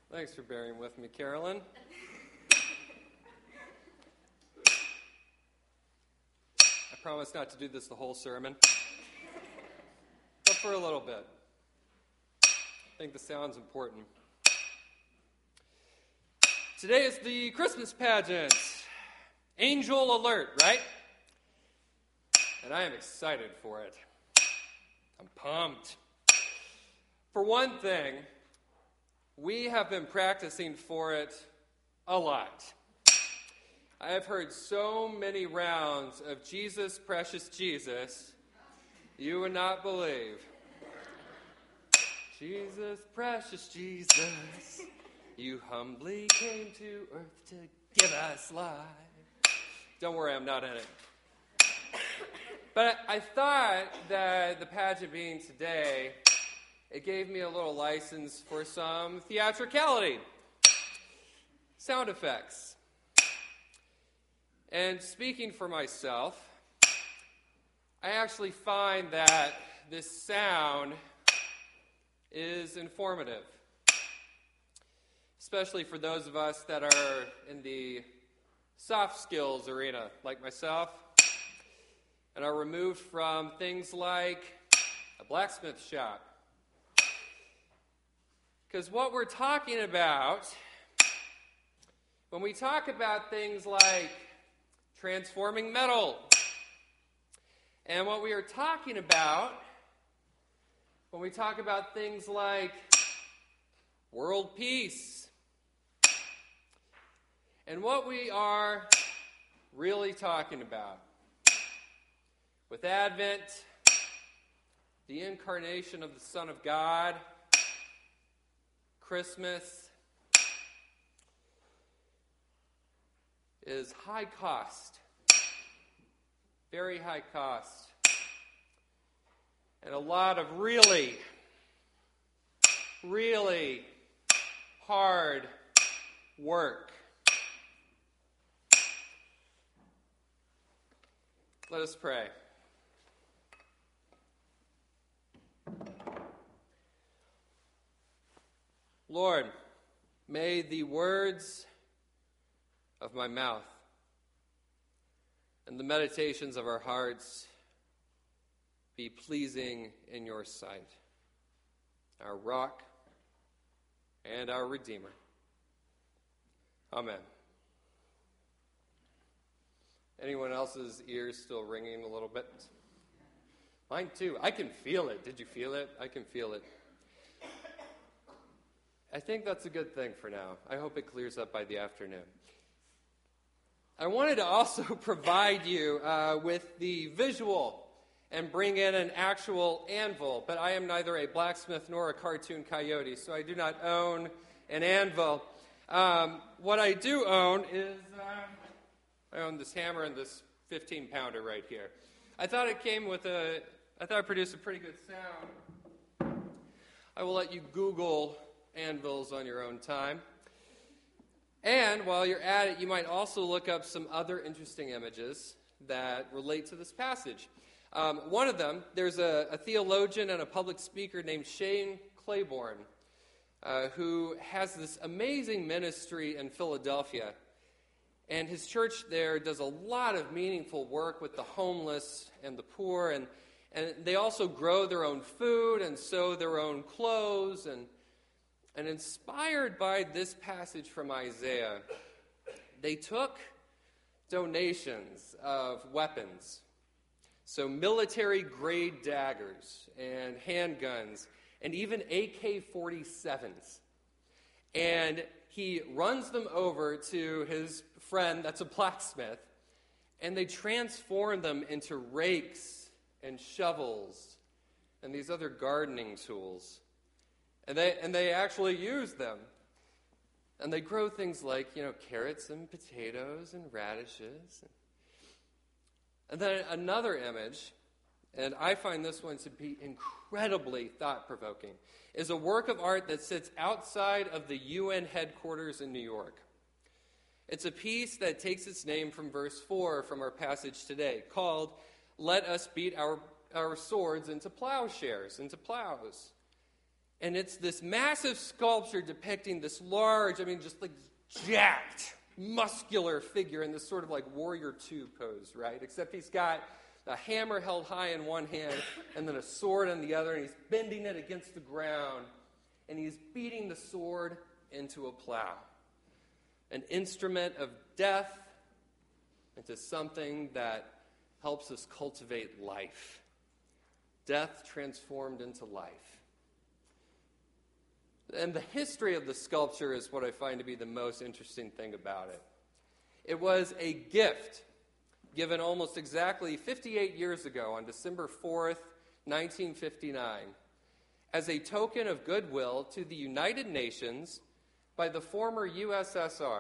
Thanks for bearing with me, Carolyn. I promise not to do this the whole sermon, but for a little bit. I think the sound's important. Today is the Christmas pageant. Angel alert, right? And I am excited for it. I'm pumped. For one thing, we have been practicing for it a lot. I have heard so many rounds of Jesus, precious Jesus, you would not believe. Jesus, precious Jesus, you humbly came to earth to give us life. Don't worry, I'm not in it. But I thought that the pageant being today, it gave me a little license for some theatricality. Sound effects. And speaking for myself, I actually find that this sound is informative. Especially for those of us that are in the soft skills arena, like myself, and are removed from things like a blacksmith shop. Because what we're talking about, when we talk about things like transforming metal, and what we are talking about when we talk about things like world peace, and what we are really talking about with Advent, the incarnation of the Son of God, Christmas, is high cost, very high cost, and a lot of really, really hard work. Let us pray. Lord, may the words of my mouth and the meditations of our hearts be pleasing in your sight, our rock and our Redeemer. Amen. Anyone else's ears still ringing a little bit? Mine too. I can feel it. Did you feel it? I can feel it. I think that's a good thing for now. I hope it clears up by the afternoon. I wanted to also provide you with the visual and bring in an actual anvil, but I am neither a blacksmith nor a cartoon coyote, so I do not own an anvil. What I do own is I own this hammer and this 15-pounder right here. I thought it produced a pretty good sound. I will let you Google anvils on your own time. And while you're at it, you might also look up some other interesting images that relate to this passage. One of them, there's a theologian and a public speaker named Shane Claiborne, who has this amazing ministry in Philadelphia. And his church there does a lot of meaningful work with the homeless and the poor. And they also grow their own food and sew their own clothes. And inspired by this passage from Isaiah, they took donations of weapons. So military-grade daggers and handguns and even AK-47s. And he runs them over to his friend that's a blacksmith, and they transform them into rakes and shovels and these other gardening tools. And they actually use them. And they grow things like, carrots and potatoes and radishes. And then another image, and I find this one to be incredibly thought-provoking, is a work of art that sits outside of the UN headquarters in New York. It's a piece that takes its name from verse 4 from our passage today, called, "Let us beat our swords into plowshares, into plows." And it's this massive sculpture depicting this large, just like jacked, muscular figure in this sort of like warrior two pose, right? Except he's got a hammer held high in one hand and then a sword in the other, and he's bending it against the ground, and he's beating the sword into a plow. An instrument of death into something that helps us cultivate life. Death transformed into life. And the history of the sculpture is what I find to be the most interesting thing about it. It was a gift given almost exactly 58 years ago on December 4th, 1959, as a token of goodwill to the United Nations by the former USSR.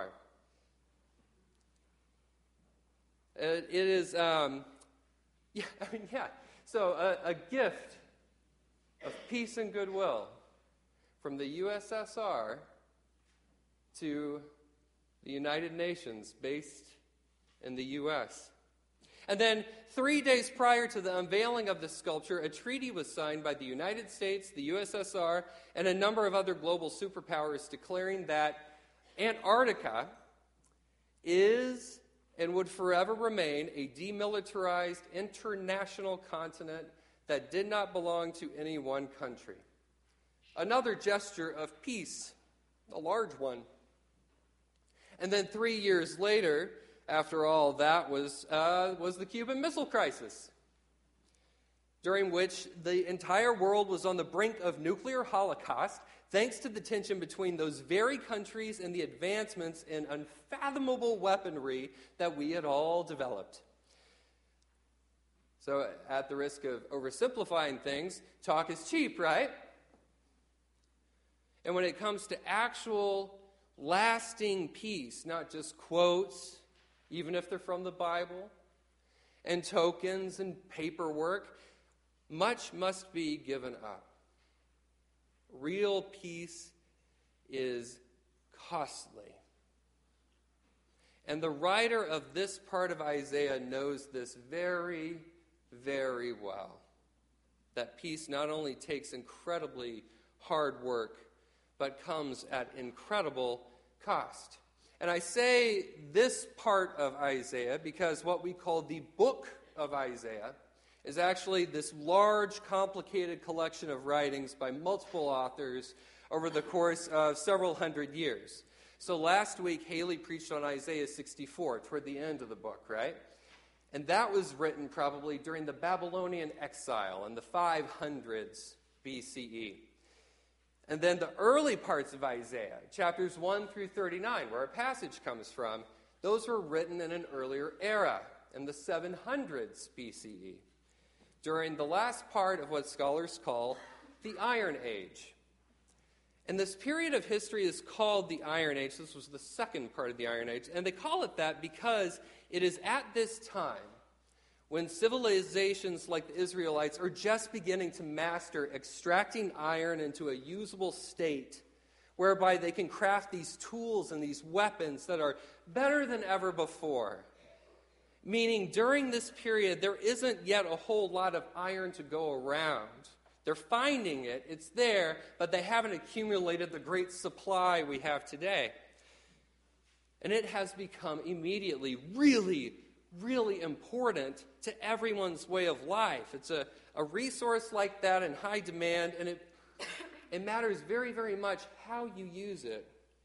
It is, So a gift of peace and goodwill from the USSR to the United Nations based in the U.S. And then 3 days prior to the unveiling of the sculpture, a treaty was signed by the United States, the USSR, and a number of other global superpowers declaring that Antarctica is and would forever remain a demilitarized international continent that did not belong to any one country. Another gesture of peace, a large one. And then 3 years later, after all that, was the Cuban Missile Crisis, during which the entire world was on the brink of nuclear holocaust, thanks to the tension between those very countries and the advancements in unfathomable weaponry that we had all developed. So, at the risk of oversimplifying things, talk is cheap, right? And when it comes to actual lasting peace, not just quotes, even if they're from the Bible, and tokens and paperwork, much must be given up. Real peace is costly. And the writer of this part of Isaiah knows this very, very well. That peace not only takes incredibly hard work, but comes at incredible cost. And I say this part of Isaiah because what we call the book of Isaiah is actually this large, complicated collection of writings by multiple authors over the course of several hundred years. So last week, Haley preached on Isaiah 64, toward the end of the book, right? And that was written probably during the Babylonian exile in the 500s BCE. And then the early parts of Isaiah, chapters 1 through 39, where our passage comes from, those were written in an earlier era, in the 700s BCE, during the last part of what scholars call the Iron Age. And this period of history is called the Iron Age. This was the second part of the Iron Age. And they call it that because it is at this time when civilizations like the Israelites are just beginning to master extracting iron into a usable state, whereby they can craft these tools and these weapons that are better than ever before. Meaning, during this period, there isn't yet a whole lot of iron to go around. They're finding it, it's there, but they haven't accumulated the great supply we have today. And it has become immediately really, really important to everyone's way of life. It's a resource like that in high demand, and it matters very, very much how you use it.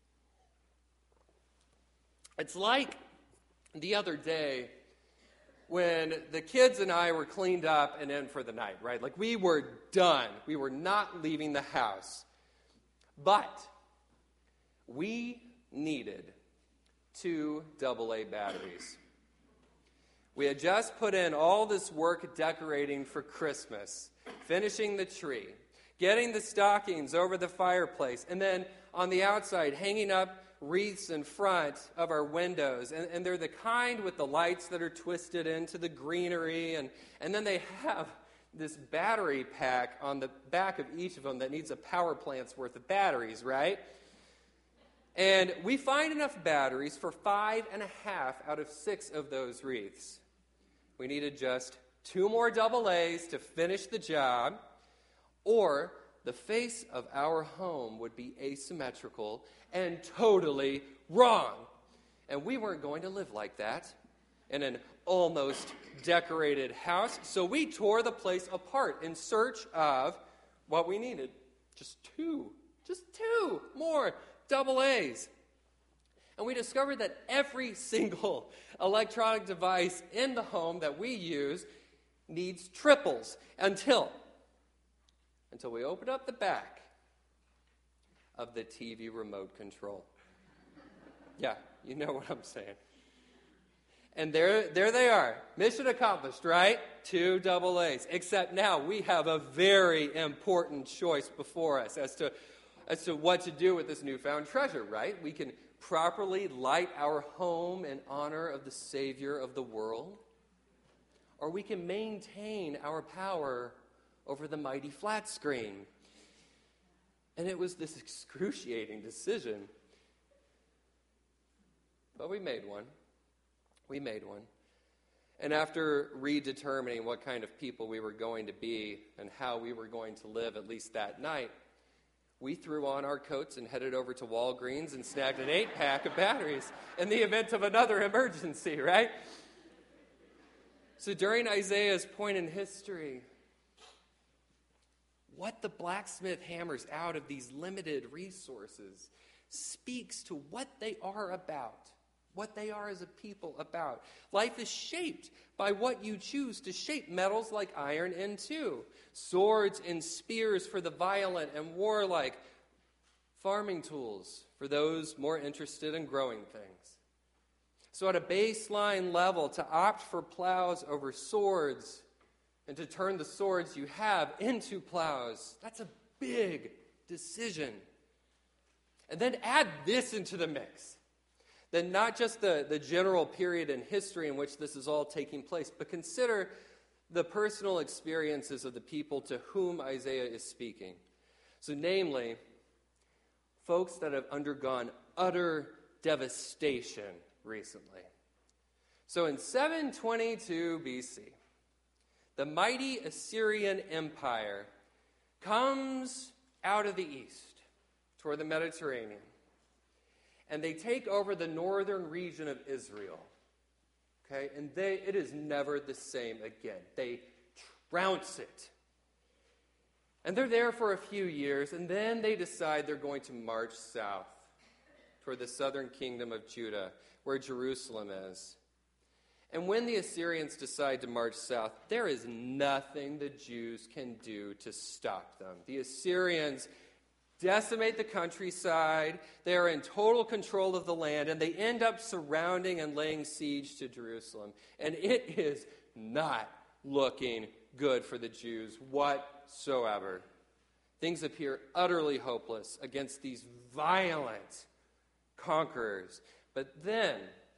It's like the other day when the kids and I were cleaned up and in for the night, right? Like, we were done. We were not leaving the house. But we needed 2 AA batteries. We had just put in all this work decorating for Christmas, finishing the tree, getting the stockings over the fireplace, and then on the outside, hanging up wreaths in front of our windows. And they're the kind with the lights that are twisted into the greenery. And then they have this battery pack on the back of each of them that needs a power plant's worth of batteries, right? And we find enough batteries for 5.5 out of 6 of those wreaths. We needed just 2 more AA's to finish the job, or the face of our home would be asymmetrical and totally wrong. And we weren't going to live like that in an almost decorated house. So we tore the place apart in search of what we needed. Just two more double A's. And we discovered that every single electronic device in the home that we use needs triples until we opened up the back of the TV remote control. Yeah, you know what I'm saying. And there they are. Mission accomplished, right? 2 double A's. Except now we have a very important choice before us as to what to do with this newfound treasure, right? We can properly light our home in honor of the Savior of the world, or we can maintain our power over the mighty flat screen. And it was this excruciating decision. But we made one. And after redetermining what kind of people we were going to be and how we were going to live, at least that night, we threw on our coats and headed over to Walgreens and snagged an 8-pack of batteries in the event of another emergency, right? So during Isaiah's point in history, what the blacksmith hammers out of these limited resources speaks to what they are about, what they are as a people about. Life is shaped by what you choose to shape metals like iron into, swords and spears for the violent and warlike, farming tools for those more interested in growing things. So at a baseline level, to opt for plows over swords and to turn the swords you have into plows, that's a big decision. And then add this into the mix. Then not just the general period in history in which this is all taking place, but consider the personal experiences of the people to whom Isaiah is speaking. So namely, folks that have undergone utter devastation recently. So in 722 BC, the mighty Assyrian Empire comes out of the east toward the Mediterranean. And they take over the northern region of Israel. Okay? And it is never the same again. They trounce it. And they're there for a few years, and then they decide they're going to march south toward the southern kingdom of Judah, where Jerusalem is. And when the Assyrians decide to march south, there is nothing the Jews can do to stop them. The Assyrians decimate the countryside. They are in total control of the land, and they end up surrounding and laying siege to Jerusalem. And it is not looking good for the Jews whatsoever. Things appear utterly hopeless against these violent conquerors. But then,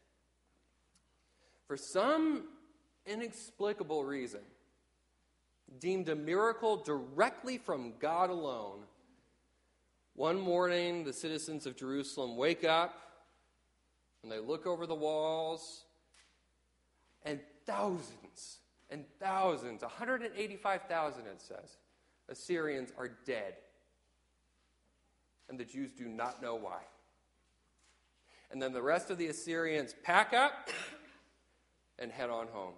for some inexplicable reason, deemed a miracle directly from God alone, one morning, the citizens of Jerusalem wake up, and they look over the walls, and thousands, 185,000 it says, Assyrians are dead. And the Jews do not know why. And then the rest of the Assyrians pack up and head on home.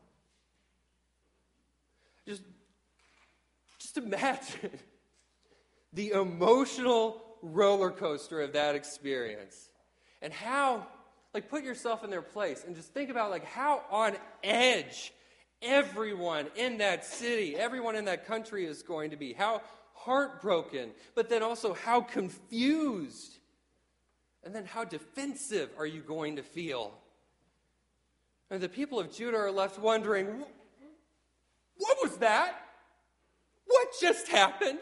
Just imagine the emotional roller coaster of that experience. And how, put yourself in their place and just think about, how on edge everyone in that city, everyone in that country is going to be. How heartbroken, but then also how confused. And then how defensive are you going to feel? And the people of Judah are left wondering, what was that? What just happened?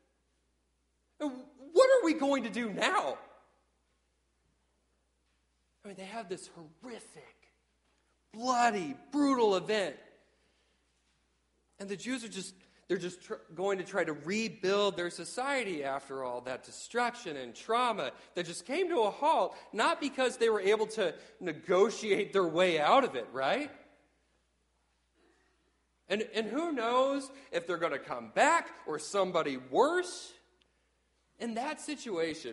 What are we going to do now? I mean, they have this horrific, bloody, brutal event. And the Jews are going to try to rebuild their society after all that destruction and trauma that just came to a halt, not because they were able to negotiate their way out of it, right? And who knows if they're going to come back or somebody worse? In that situation,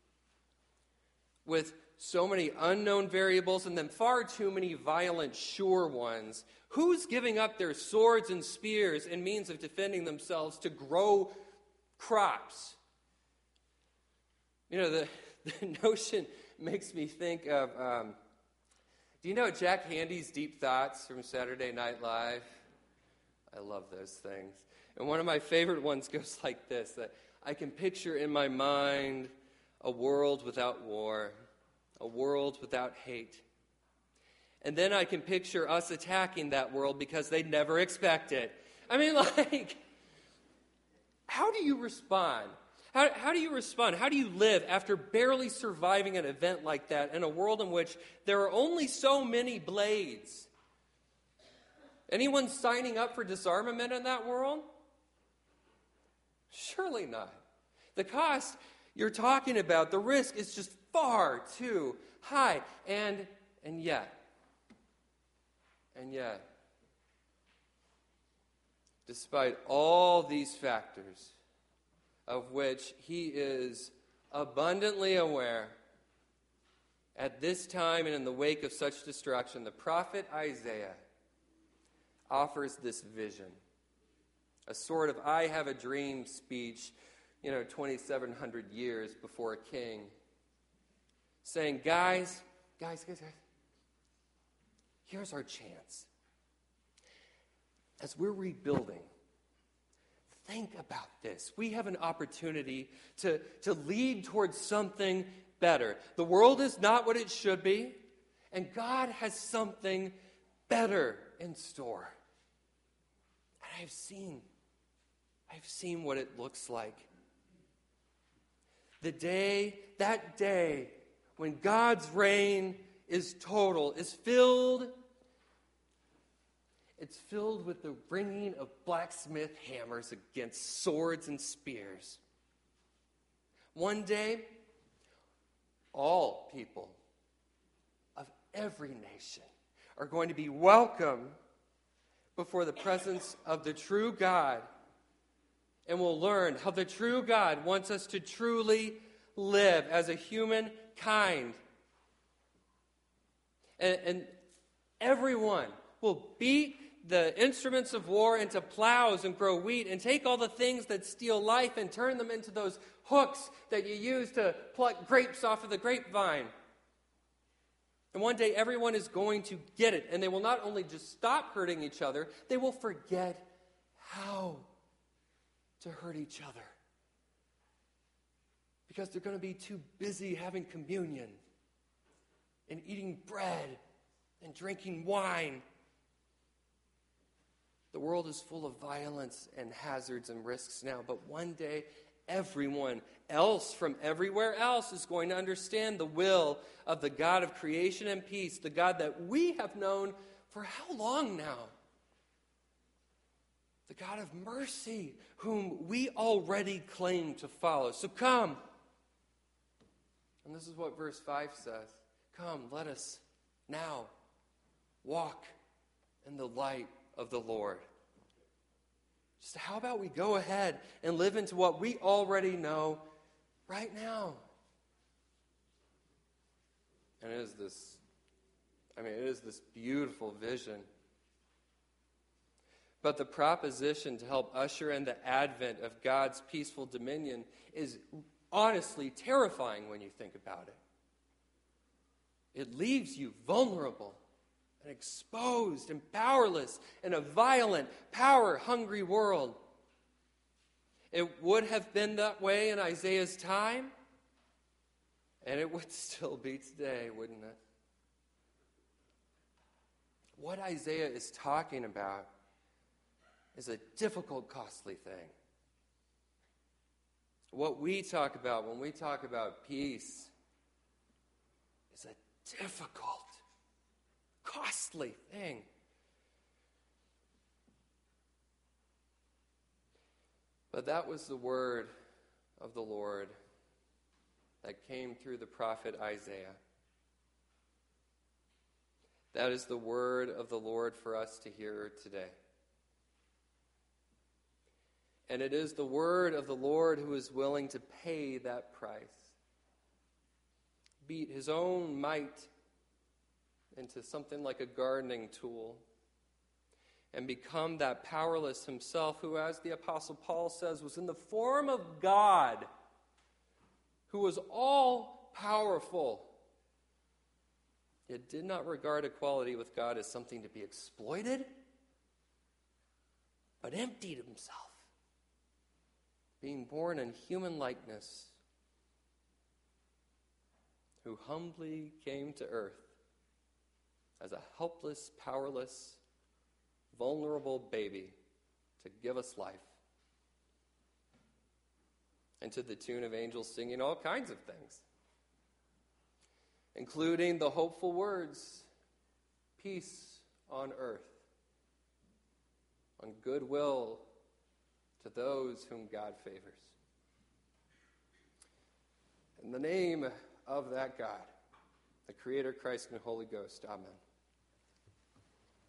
with so many unknown variables and then far too many violent, sure ones, who's giving up their swords and spears and means of defending themselves to grow crops? You know, the notion makes me think of, do you know Jack Handy's Deep Thoughts from Saturday Night Live? I love those things. And one of my favorite ones goes like this, that I can picture in my mind a world without war, a world without hate. And then I can picture us attacking that world because they'd never expect it. I mean, like, how do you respond? How do you respond? How do you live after barely surviving an event like that in a world in which there are only so many blades? Anyone signing up for disarmament in that world? Surely not. The cost you're talking about, the risk is just far too high. And yet, despite all these factors, of which he is abundantly aware, at this time and in the wake of such destruction, the prophet Isaiah offers this vision, a sort of I have a dream speech, 2,700 years before a king, saying, guys, here's our chance. As we're rebuilding, think about this. We have an opportunity to lead towards something better. The world is not what it should be, and God has something better in store. And I've seen what it looks like. That day when God's reign is total, is filled with the ringing of blacksmith hammers against swords and spears. One day, all people of every nation are going to be welcome before the presence of the true God, and we'll learn how the true God wants us to truly live as a humankind. And everyone will beat the instruments of war into plows and grow wheat and take all the things that steal life and turn them into those hooks that you use to pluck grapes off of the grapevine. And one day everyone is going to get it, and they will not only just stop hurting each other, they will forget how to hurt each other. Because they're going to be too busy having communion and eating bread and drinking wine. The world is full of violence and hazards and risks now, but one day everyone else from everywhere else is going to understand the will of the God of creation and peace, the God that we have known for how long now? The God of mercy, whom we already claim to follow. So come. And this is what verse 5 says. Come, let us now walk in the light of the Lord. Just how about we go ahead and live into what we already know right now? And it is this beautiful vision. But the proposition to help usher in the advent of God's peaceful dominion is honestly terrifying when you think about it. It leaves you vulnerable and exposed and powerless in a violent, power-hungry world. It would have been that way in Isaiah's time, and it would still be today, wouldn't it? What Isaiah is talking about is a difficult, costly thing. What we talk about when we talk about peace is a difficult, costly thing. But that was the word of the Lord that came through the prophet Isaiah. That is the word of the Lord for us to hear today. And it is the word of the Lord who is willing to pay that price. Beat his own might into something like a gardening tool and become that powerless himself who, as the Apostle Paul says, was in the form of God, who was all powerful, yet did not regard equality with God as something to be exploited, but emptied himself, being born in human likeness, who humbly came to earth as a helpless, powerless, vulnerable baby to give us life. And to the tune of angels singing all kinds of things, including the hopeful words, peace on earth, on goodwill to those whom God favors. In the name of that God, the Creator, Christ, and Holy Ghost, amen.